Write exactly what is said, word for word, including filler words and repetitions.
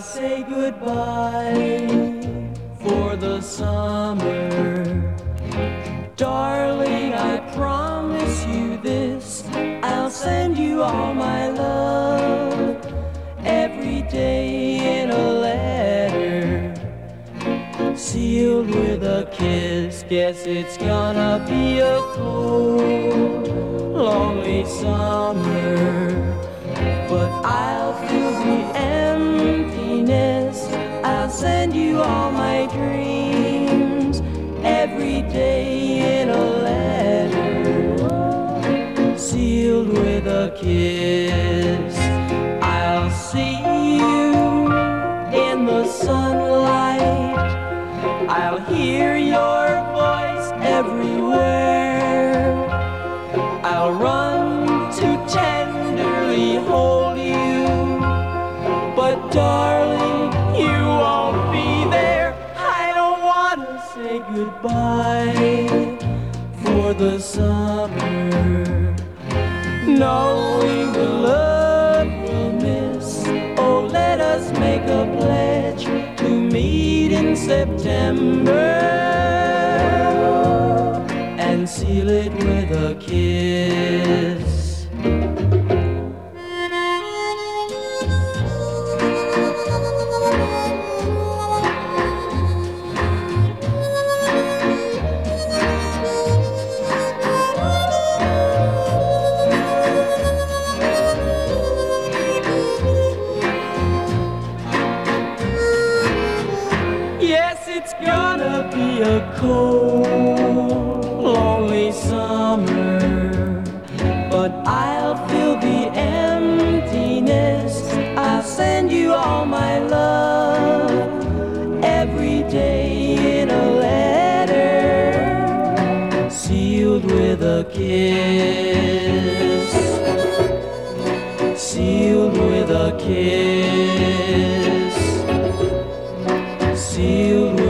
say goodbye for the summer. Darling, I promise you this, I'll send you all my love every day in a letter, sealed with a kiss. Guess it's gonna be a cold, lonely summer, but I'll fill the emptiness. I'll send you all my dreams every day in a letter, sealed with a kiss. I'll see you in the sunlight, I'll hear your voice everywhere, I'll run to tenderly hold you, but darling, you won't be there. I don't want to say goodbye for the summer, knowing the love we'll miss. Oh, let us make a pledge to meet in September and seal it with a kiss. Yes, it's gonna be a cold, lonely summer, but I'll fill the emptiness. I'll send you all my love every day in a letter, sealed with a kiss, sealed with a kiss, sealed